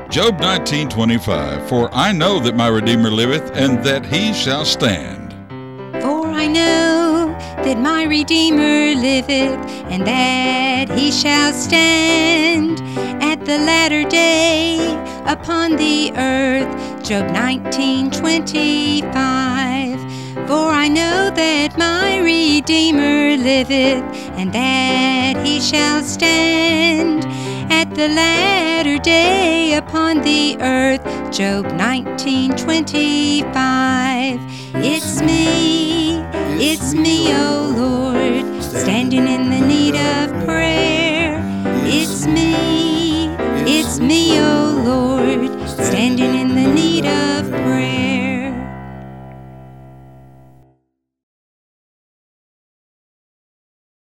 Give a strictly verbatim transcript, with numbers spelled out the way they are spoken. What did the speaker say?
Job nineteen twenty-five, For I know that my Redeemer liveth, and that he shall stand. For I know that my Redeemer liveth, and that he shall stand at the latter day upon the earth. Job nineteen twenty-five. For I know that my Redeemer liveth, and that he shall stand at the latter day upon the earth. Job nineteen twenty-five. It's me, it's me, O Lord, standing in the need of